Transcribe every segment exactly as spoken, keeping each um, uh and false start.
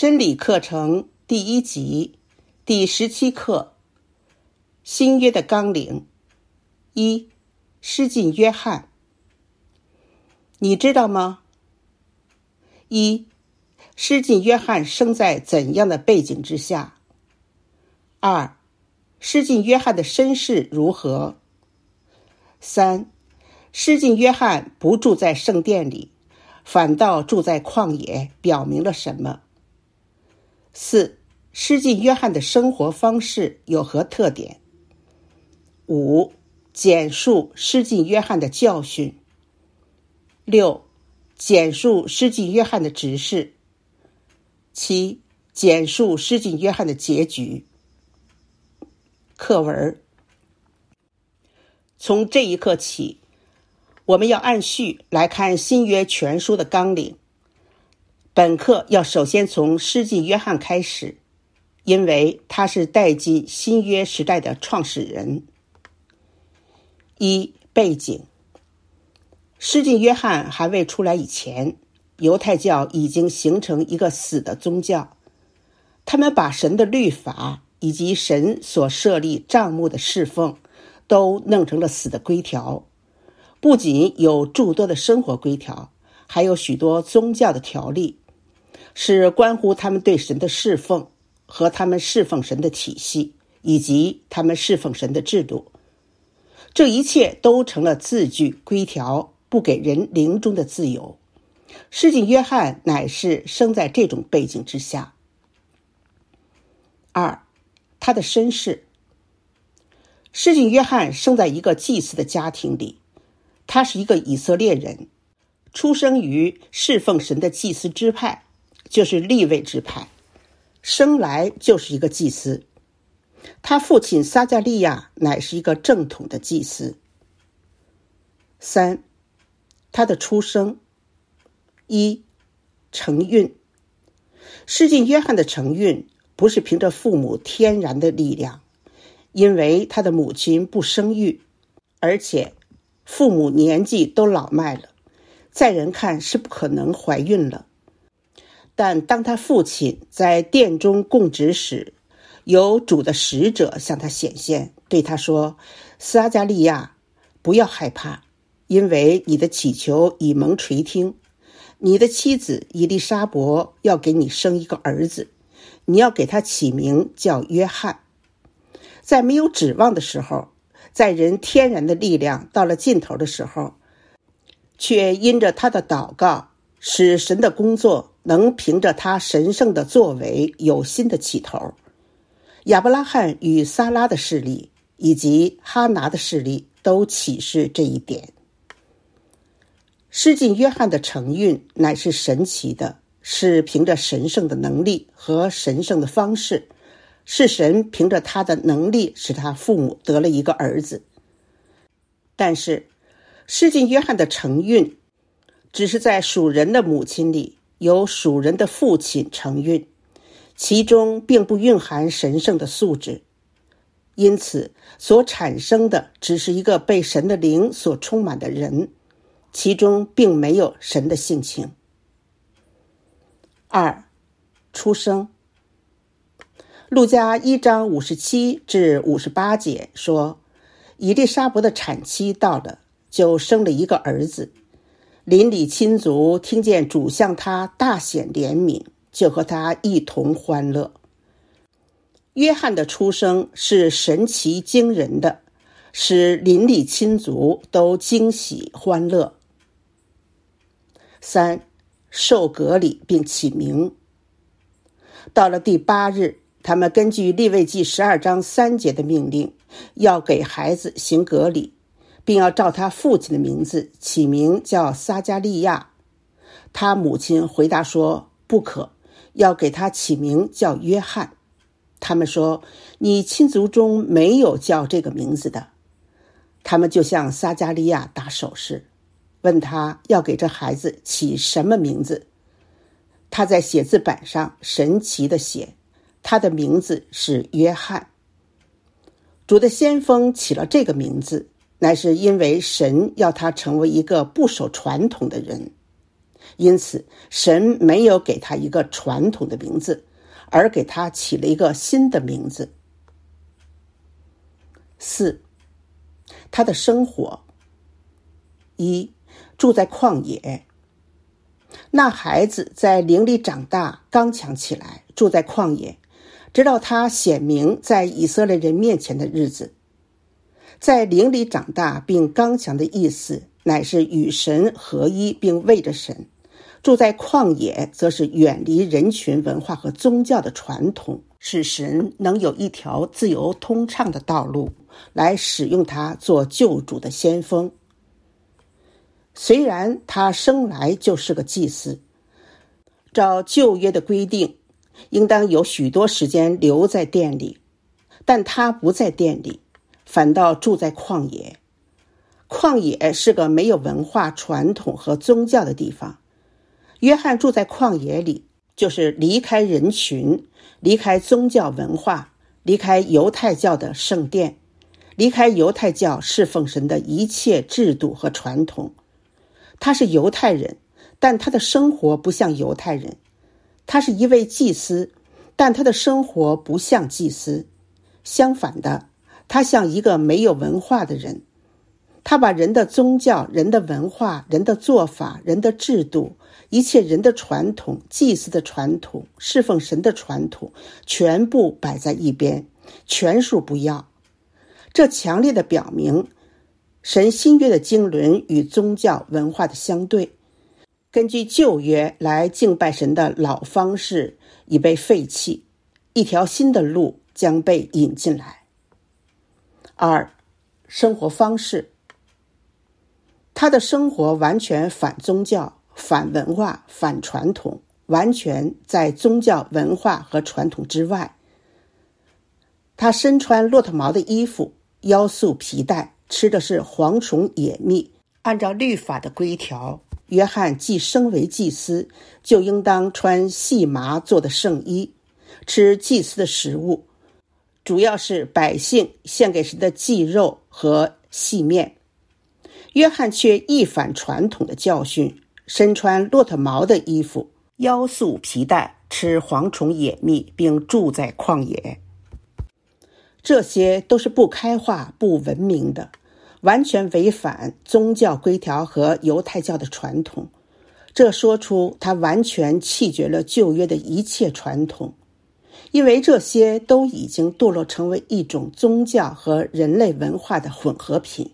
真理课程第一集第十七课，新约的纲领。一、施浸约翰。你知道吗？一、施浸约翰生在怎样的背景之下？二、施浸约翰的身世如何？三、施浸约翰不住在圣殿里，反倒住在旷野，表明了什么？四、施浸约翰的生活方式有何特点？五、简述施浸约翰的教训。六、简述施浸约翰的执事。七、简述施浸约翰的结局。课文。从这一刻起，我们要按序来看新约全书的纲领。本课要首先从施浸约翰开始，因为他是带进新约时代的创始人。一、背景。施浸约翰还未出来以前，犹太教已经形成一个死的宗教，他们把神的律法以及神所设立帐幕的侍奉都弄成了死的规条，不仅有诸多的生活规条，还有许多宗教的条例，是关乎他们对神的侍奉和他们侍奉神的体系，以及他们侍奉神的制度。这一切都成了字句规条，不给人灵中的自由。施浸约翰乃是生在这种背景之下。二、他的身世。施浸约翰生在一个祭司的家庭里，他是一个以色列人，出生于侍奉神的祭司支派，就是利未支派，生来就是一个祭司。他父亲撒迦利亚乃是一个正统的祭司。三、他的出生。一、承运。施浸约翰的承运不是凭着父母天然的力量，因为他的母亲不生育，而且父母年纪都老迈了，在人看是不可能怀孕了。但当他父亲在殿中供职时，有主的使者向他显现，对他说：撒迦利亚，不要害怕，因为你的祈求已蒙垂听，你的妻子以利沙伯要给你生一个儿子，你要给他起名叫约翰。在没有指望的时候，在人天然的力量到了尽头的时候，却因着他的祷告，使神的工作能凭着他神圣的作为有新的起头。亚伯拉罕与撒拉的事例以及哈拿的事例都启示这一点。施浸约翰的承运乃是神奇的，是凭着神圣的能力和神圣的方式，是神凭着他的能力使他父母得了一个儿子。但是施浸约翰的承运只是在属人的母亲里由属人的父亲承运，其中并不蕴含神圣的素质，因此所产生的只是一个被神的灵所充满的人，其中并没有神的性情。二、出生。路加一章五十七至五十八节说，以利沙伯的产期到了，就生了一个儿子。邻里亲族听见主向他大显怜悯，就和他一同欢乐。约翰的出生是神奇惊人的，使邻里亲族都惊喜欢乐。三、受割礼并起名。到了第八日，他们根据利未记十二章三节的命令，要给孩子行割礼，并要照他父亲的名字起名叫撒迦利亚。他母亲回答说，不可，要给他起名叫约翰。他们说，你亲族中没有叫这个名字的。他们就向撒迦利亚打手势，问他要给这孩子起什么名字。他在写字板上神奇地写，他的名字是约翰。主的先锋起了这个名字，乃是因为神要他成为一个不守传统的人。 因此神没有给他一个传统的名字，而给他起了一个新的名字。四，他的生活。一，住在旷野。那孩子在灵里长大，刚强起来，住在旷野，直到他显明在以色列人面前的日子。在灵里长大并刚强的意思，乃是与神合一并为着神。住在旷野，则是远离人群文化和宗教的传统，使神能有一条自由通畅的道路，来使用他做救主的先锋。虽然他生来就是个祭司，照旧约的规定，应当有许多时间留在殿里，但他不在殿里，反倒住在旷野。旷野是个没有文化传统和宗教的地方。约翰住在旷野里，就是离开人群，离开宗教文化，离开犹太教的圣殿，离开犹太教侍奉神的一切制度和传统。他是犹太人，但他的生活不像犹太人。他是一位祭司，但他的生活不像祭司。相反的，他像一个没有文化的人。他把人的宗教、人的文化、人的做法、人的制度，一切人的传统、祭司的传统、侍奉神的传统，全部摆在一边，全数不要。这强烈的表明神新约的经纶与宗教文化的相对，根据旧约来敬拜神的老方式已被废弃，一条新的路将被引进来。二，生活方式。他的生活完全反宗教、反文化、反传统，完全在宗教文化和传统之外。他身穿骆驼毛的衣服，腰束皮带，吃的是蝗虫野蜜。按照律法的规条，约翰既升为祭司，就应当穿细麻做的圣衣，吃祭司的食物，主要是百姓献给神的祭肉和细面。约翰却一反传统的教训，身穿骆驼毛的衣服，腰束皮带，吃蝗虫野蜜，并住在旷野。这些都是不开化、不文明的，完全违反宗教规条和犹太教的传统。这说出他完全弃绝了旧约的一切传统，因为这些都已经堕落成为一种宗教和人类文化的混合品。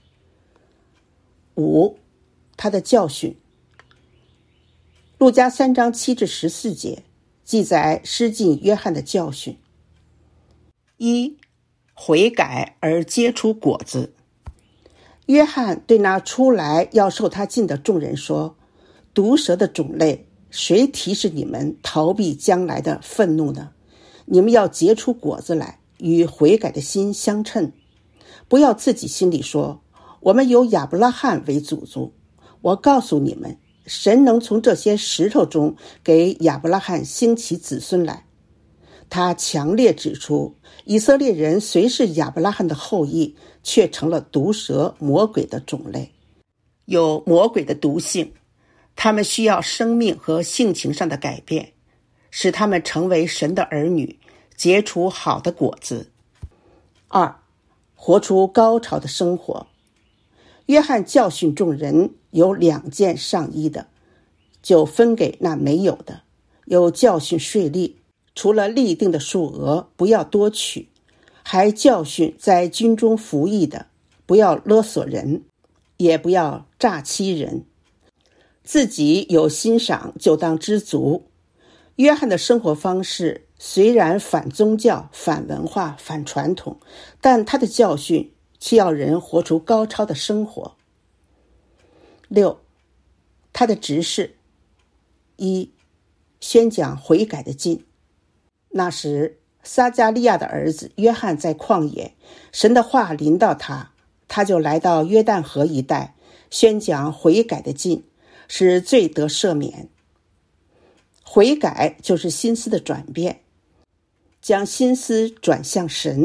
五，他的教训。路加三章七至十四节记载施浸约翰的教训。一，悔改而结出果子。约翰对那出来要受他浸的众人说，毒蛇的种类，谁提示你们逃避将来的愤怒呢？你们要结出果子来，与悔改的心相称。不要自己心里说，我们有亚伯拉罕为祖宗。我告诉你们，神能从这些石头中给亚伯拉罕兴起子孙来。他强烈指出，以色列人虽是亚伯拉罕的后裔，却成了毒蛇魔鬼的种类，有魔鬼的毒性。他们需要生命和性情上的改变，使他们成为神的儿女，结出好的果子。二，活出高潮的生活。约翰教训众人，有两件上衣的，就分给那没有的；有教训税吏，除了立定的数额，不要多取；还教训在军中服役的，不要勒索人，也不要诈欺人。自己有欣赏，就当知足。约翰的生活方式虽然反宗教、反文化、反传统，但他的教训却要人活出高超的生活。六，他的执事。一，宣讲悔改的禁。那时撒加利亚的儿子约翰在旷野，神的话临到他，他就来到约旦河一带，宣讲悔改的禁，使罪得赦免。悔改就是心思的转变，将心思转向神，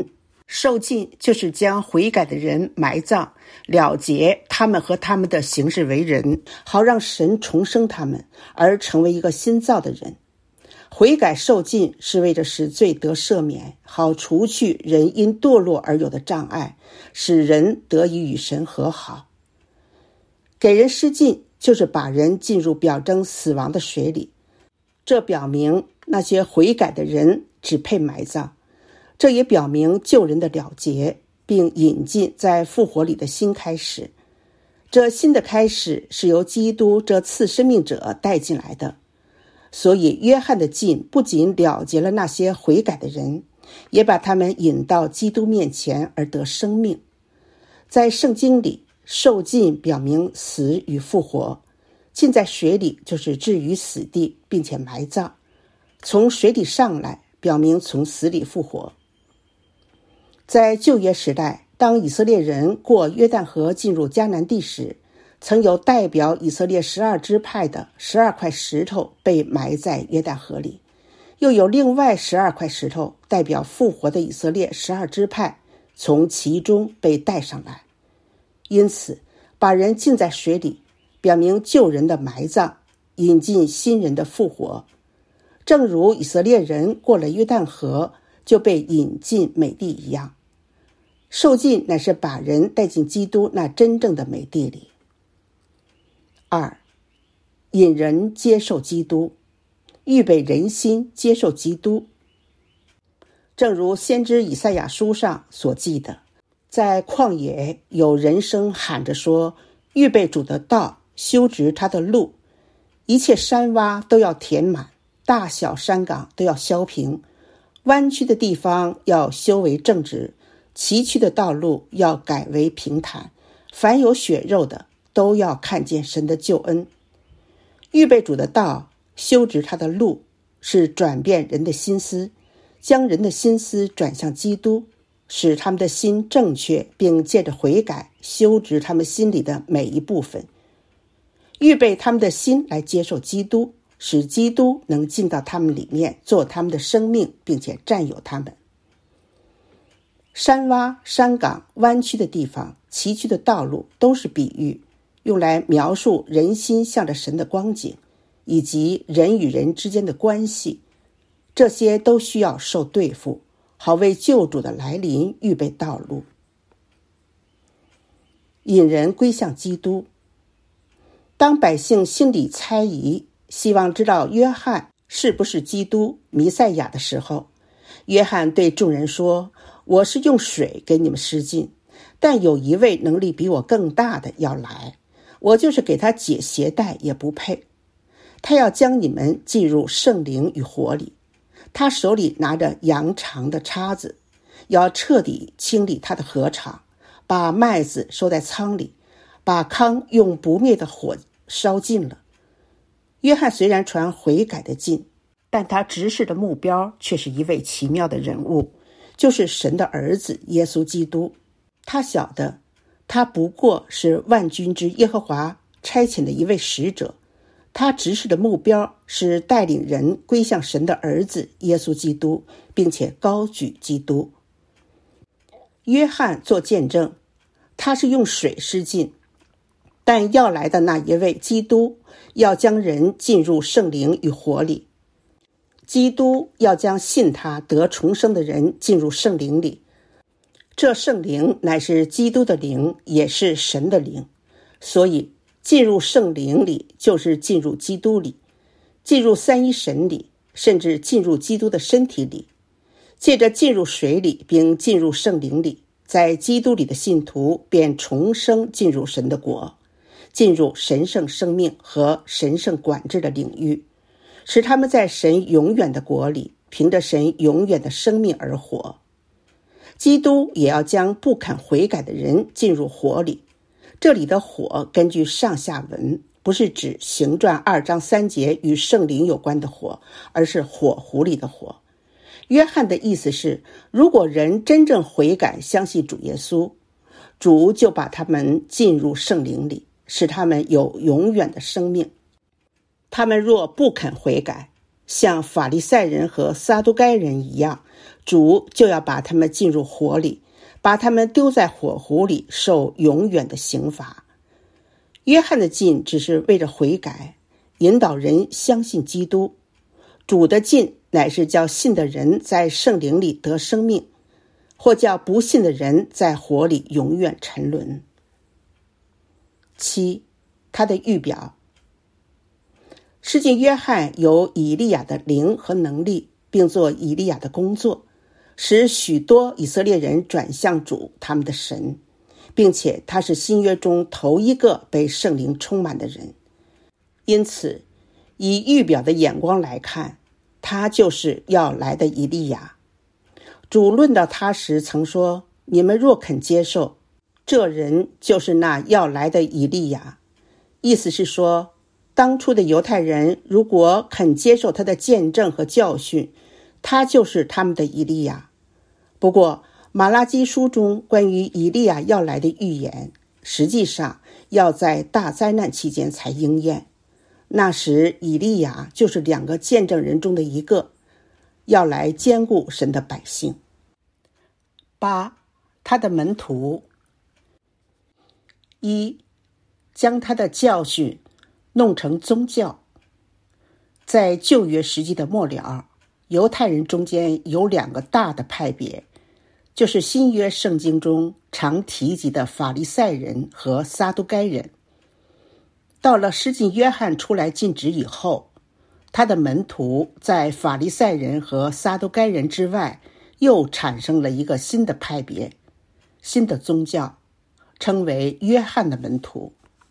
受尽就是将悔改的人埋葬，了结他们和他们的行事为人，好让神重生他们，而成为一个新造的人。悔改受尽是为着使罪得赦免，好除去人因堕落而有的障碍，使人得以与神和好。给人施浸就是把人进入表征死亡的水里，这表明那些悔改的人只配埋葬，这也表明救人的了结，并引进在复活里的新开始。这新的开始是由基督这赐生命者带进来的。所以约翰的浸不仅了结了那些悔改的人，也把他们引到基督面前而得生命。在圣经里，受浸表明死与复活，浸在水里就是置于死地并且埋葬，从水里上来表明从死里复活。在旧约时代，当以色列人过约旦河进入迦南地时，曾有代表以色列十二支派的十二块石头被埋在约旦河里，又有另外十二块石头代表复活的以色列十二支派从其中被带上来。因此把人浸在水里，表明旧人的埋葬，引进新人的复活。正如以色列人过了约旦河就被引进美地一样，受浸乃是把人带进基督那真正的美地里。二，引人接受基督，预备人心接受基督。正如先知以赛亚书上所记的，在旷野有人声喊着说，预备主的道，修直他的路，一切山洼都要填满，大小山岗都要削平，弯曲的地方要修为正直，崎岖的道路要改为平坦，凡有血肉的都要看见神的救恩。预备主的道，修直他的路，是转变人的心思，将人的心思转向基督，使他们的心正确，并借着悔改修直他们心里的每一部分，预备他们的心来接受基督，使基督能进到他们里面，做他们的生命，并且占有他们。山洼、山岗、弯曲的地方、崎岖的道路都是比喻，用来描述人心向着神的光景，以及人与人之间的关系。这些都需要受对付，好为救主的来临预备道路。引人归向基督。当百姓心里猜疑，希望知道约翰是不是基督弥赛亚的时候，约翰对众人说，我是用水给你们施浸，但有一位能力比我更大的要来，我就是给他解鞋带也不配。他要将你们进入圣灵与火里，他手里拿着羊肠的叉子，要彻底清理他的禾场，把麦子收在仓里，把糠用不灭的火烧尽了。约翰虽然传悔改的浸，但他直视的目标却是一位奇妙的人物，就是神的儿子耶稣基督。他晓得他不过是万军之耶和华差遣的一位使者，他直视的目标是带领人归向神的儿子耶稣基督，并且高举基督。约翰做见证，他是用水施浸，但要来的那一位基督要将人进入圣灵与火里。基督要将信他得重生的人进入圣灵里，这圣灵乃是基督的灵，也是神的灵。所以进入圣灵里就是进入基督里，进入三一神里，甚至进入基督的身体里。借着进入水里并进入圣灵里，在基督里的信徒便重生进入神的国，进入神圣生命和神圣管制的领域，使他们在神永远的国里凭着神永远的生命而活。基督也要将不肯悔改的人进入火里。这里的火根据上下文，不是指行传二章三节与圣灵有关的火，而是火湖里的火。约翰的意思是，如果人真正悔改相信主耶稣，主就把他们进入圣灵里，使他们有永远的生命。他们若不肯悔改，像法利赛人和撒都该人一样， 主就要把他们进入火里，把他们丢在火湖里，受永远的刑罚。约翰的进只是为了悔改，引导人相信基督。主的进乃是叫信的人在圣灵里得生命，或叫不信的人在火里永远沉沦。七，他的预表。施浸约翰有以利亚的灵和能力，并做以利亚的工作，使许多以色列人转向主他们的神，并且他是新约中头一个被圣灵充满的人。因此以预表的眼光来看，他就是要来的以利亚。主论到他时曾说，你们若肯接受，这人就是那要来的以利亚。意思是说，当初的犹太人如果肯接受他的见证和教训，他就是他们的以利亚。不过马拉基书中关于以利亚要来的预言，实际上要在大灾难期间才应验。那时以利亚就是两个见证人中的一个，要来兼顾神的百姓。八，他的门徒。一，将他的教训弄成宗教。在旧约时期的末了，犹太人中间有两个大的派别，就是新约圣经中常提及的法利赛人和撒都该人。到了施浸约翰出来尽职以后，他的门徒在法利赛人和撒都该人之外，又产生了一个新的派别，新的宗教，称为约翰的门徒。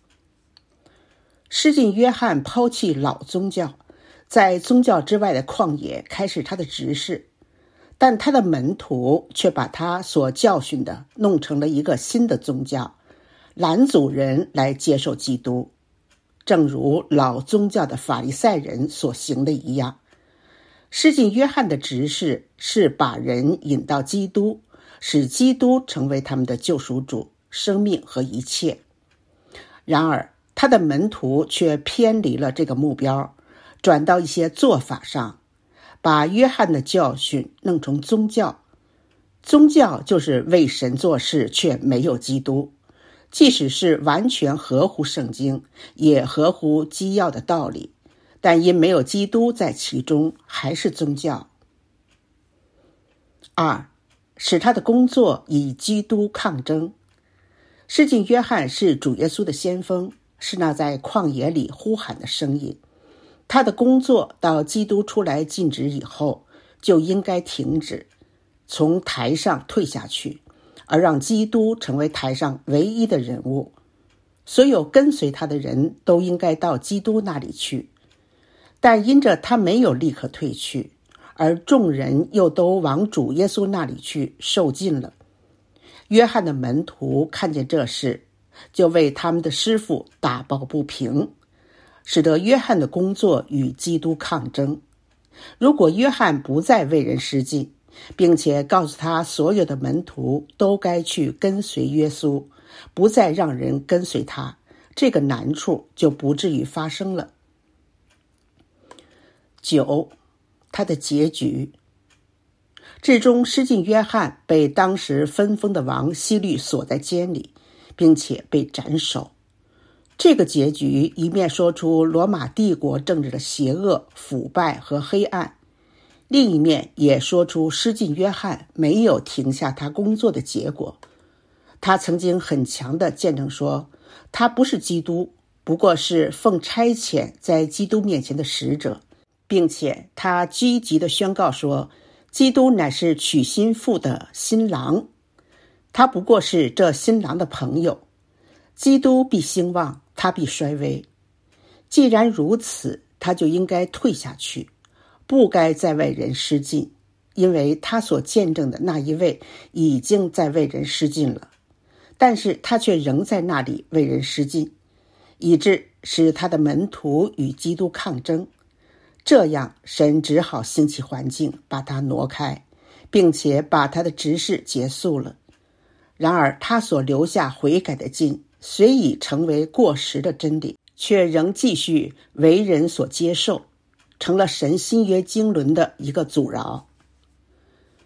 施浸约翰抛弃老宗教，在宗教之外的旷野开始他的执事，但他的门徒却把他所教训的弄成了一个新的宗教，拦阻人来接受基督，正如老宗教的法利赛人所行的一样。施浸约翰的执事是把人引到基督，使基督成为他们的救赎主、生命和一切。然而他的门徒却偏离了这个目标，转到一些做法上，把约翰的教训弄成宗教。宗教就是为神做事，却没有基督，即使是完全合乎圣经，也合乎基要的道理，但因没有基督在其中，还是宗教。二，使他的工作与基督抗争。施浸约翰是主耶稣的先锋，是那在旷野里呼喊的声音。他的工作到基督出来尽职以后，就应该停止，从台上退下去，而让基督成为台上唯一的人物。所有跟随他的人都应该到基督那里去。但因着他没有立刻退去，而众人又都往主耶稣那里去受尽了。约翰的门徒看见这事，就为他们的师傅打抱不平，使得约翰的工作与基督抗争。如果约翰不再为人施浸，并且告诉他所有的门徒都该去跟随耶稣，不再让人跟随他，这个难处就不至于发生了。九，他的结局。至终施浸约翰被当时分封的王希律锁在监里，并且被斩首。这个结局一面说出罗马帝国政治的邪恶、腐败和黑暗，另一面也说出施浸约翰没有停下他工作的结果。他曾经很强地见证说，他不是基督，不过是奉差遣在基督面前的使者，并且他积极地宣告说，基督乃是娶新妇的新郎，他不过是这新郎的朋友。基督必兴旺，他必衰微。既然如此，他就应该退下去，不该再为人施浸，因为他所见证的那一位已经在为人施浸了，但是他却仍在那里为人施浸，以致使他的门徒与基督抗争。这样神只好兴起环境把他挪开，并且把他的执事结束了。然而他所留下悔改的浸，虽已成为过时的真理，却仍继续为人所接受，成了神新约经纶的一个阻挠。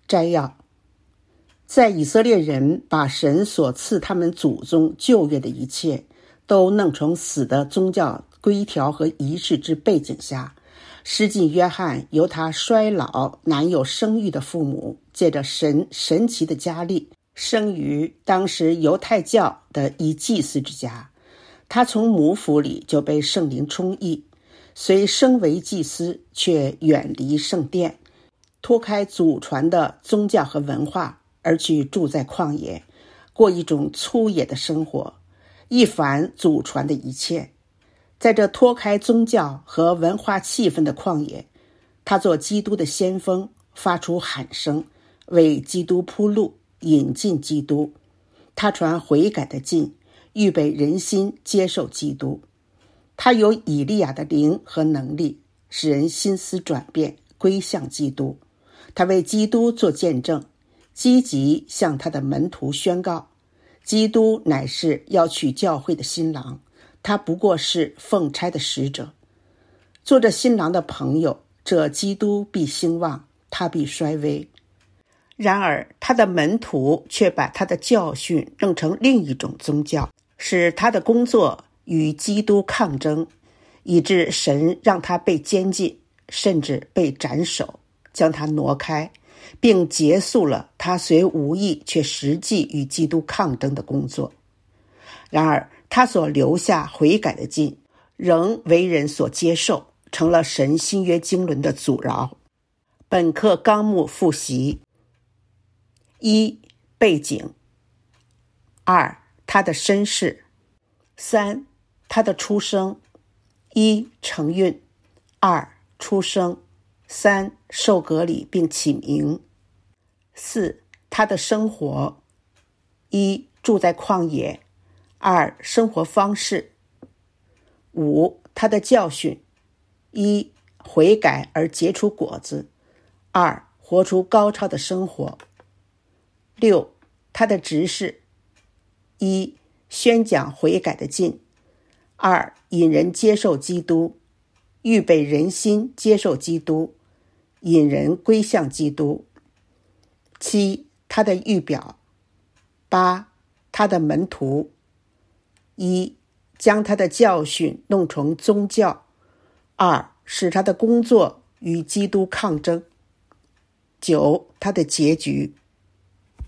摘要：在以色列人把神所赐他们祖宗旧约的一切都弄成死的宗教规条和仪式之背景下，施浸约翰由他衰老难有生育的父母，借着神神奇的加力，生于当时犹太教的一祭司之家。他从母腹里就被圣灵充溢，虽生为祭司，却远离圣殿，脱开祖传的宗教和文化，而去住在旷野，过一种粗野的生活，一反祖传的一切。在这脱开宗教和文化气氛的旷野，他做基督的先锋，发出喊声，为基督铺路，引进基督。他传悔改的劲，预备人心接受基督。他有以利亚的灵和能力，使人心思转变，归向基督。他为基督做见证，积极向他的门徒宣告，基督乃是要娶教会的新郎，他不过是奉差的使者。做着新郎的朋友，这基督必兴旺，他必衰微。然而他的门徒却把他的教训弄成另一种宗教，使他的工作与基督抗争，以致神让他被监禁，甚至被斩首，将他挪开，并结束了他虽无意却实际与基督抗争的工作。然而他所留下悔改的劲，仍为人所接受，成了神新约经纶的阻挠。本课纲目复习：一、背景；二、他的身世；三、他的出生。一、承运；二、出生；三、受割礼并起名；四、他的生活：一、住在旷野；二、生活方式；五、他的教训：一、悔改而结出果子；二、活出高超的生活；六、他的执事：一、宣讲悔改的劲；二、引人接受基督，预备人心接受基督，引人归向基督；七、他的预表；八、他的门徒：一、将他的教训弄成宗教；二、使他的工作与基督抗争；九、他的结局。